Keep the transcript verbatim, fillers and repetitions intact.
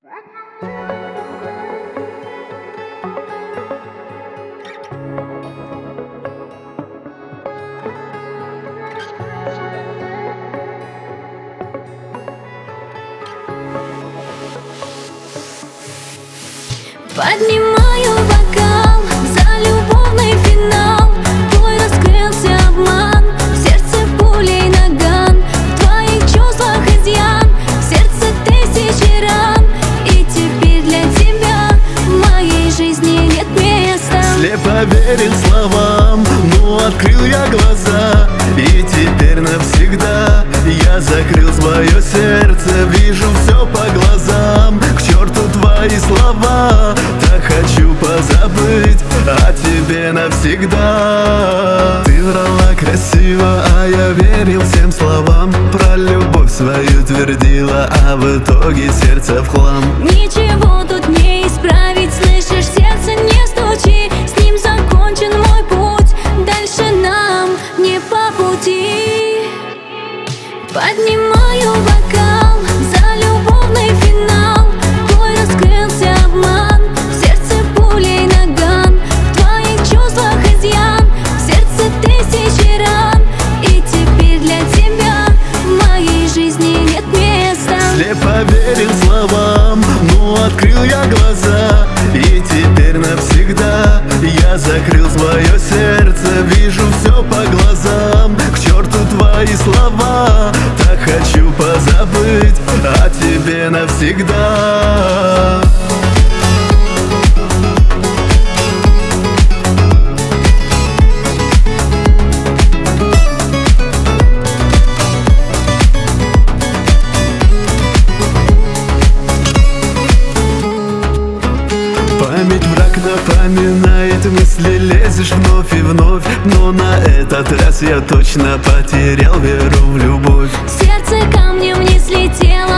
Поднимаю бокал за любовный финал. Твой раскрылся обман, в сердце пулей наган. В твоих чувствах изъян, в сердце тысячи ран. И теперь для тебя в моей жизни нет места. Слепо верил словам, ну открыл я глаза. И теперь навсегда я закрыл свое сердце. Вижу все по глазам, к черту твои слова. Так хочу позабыть о тебе навсегда. Ты врала красиво, а я верил всем словам. Про любовь свою твердила, а в итоге сердце в хлам. Ничего тут не исправить, слышишь, сердце не стучи. С ним закончен мой путь, дальше нам не по пути. Поднимаю бокал за любовный финал. Твой раскрылся обман, в сердце пулей наган. В твоих чувствах изъян, в сердце тысячи ран. И теперь для тебя в моей жизни нет места. Слепо верил словам, ну открыл я глаза. И теперь навсегда я закрыл свое сердце. Вижу все по глазам, к черту твои слова. Так хочу позабыть о тебе навсегда. Память враг напоминает, мысли лезешь вновь и вновь. Но на этот раз я точно потерял веру в любовь. Сердце камнем не слетело,